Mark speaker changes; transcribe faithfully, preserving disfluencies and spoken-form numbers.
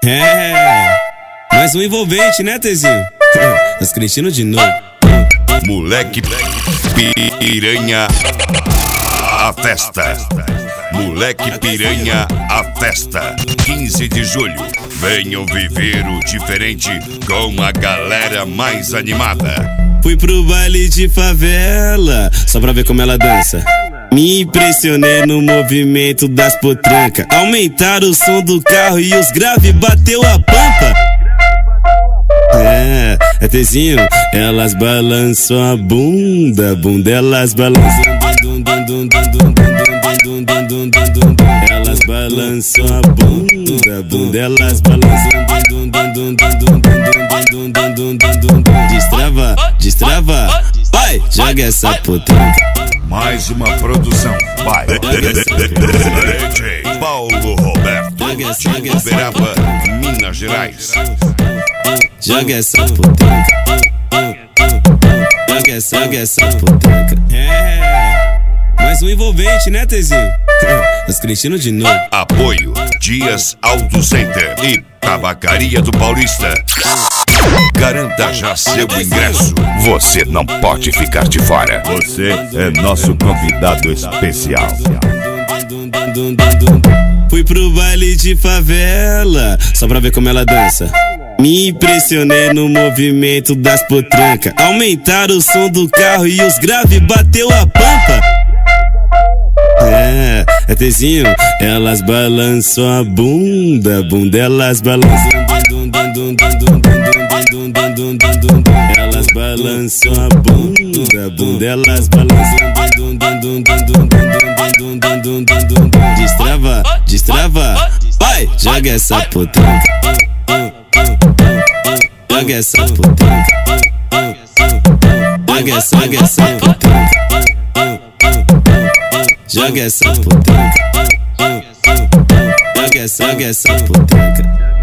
Speaker 1: É, mais um envolvente, né, Tezinho? Os cretinos de novo.
Speaker 2: Moleque piranha, a festa. Moleque piranha, a festa. quinze de julho. Venham viver o diferente com a galera mais animada.
Speaker 1: Fui pro baile de favela só pra ver como ela dança. Me impressionei no movimento das potrancas. Aumentaram o som do carro e os graves bateu a pampa. É, é Tezinho, elas balançam a bunda, bunda elas balançam. Elas balançam a bunda, bunda elas balançam. Destrava, destrava, vai, joga essa potranca.
Speaker 2: Mais uma produção, vai. D J Paulo Roberto, de Uberaba, Minas Gerais.
Speaker 1: Joga essa potranca. Joga essa, joga essa potranca. É, mais um envolvente, né, Tezinho? Os cretinos de novo.
Speaker 2: Apoio Dias Auto Center e Tabacaria do Paulista. Garanta já seu ingresso. Você não pode ficar de fora.
Speaker 3: Você é nosso convidado especial.
Speaker 1: Fui pro baile de favela só pra ver como ela dança. Me impressionei no movimento das potrancas. Aumentaram o som do carro e os graves bateu a pampa. É, é Tezinho, elas balançam a bunda, bunda elas balançam. Elas balançam a bunda, bunda elas balançam. Destrava, destrava, vai, joga essa potranca. Joga essa potranca. Joga essa, joga essa potranca. Joga essa potranca. Joga essa, joga essa potranca.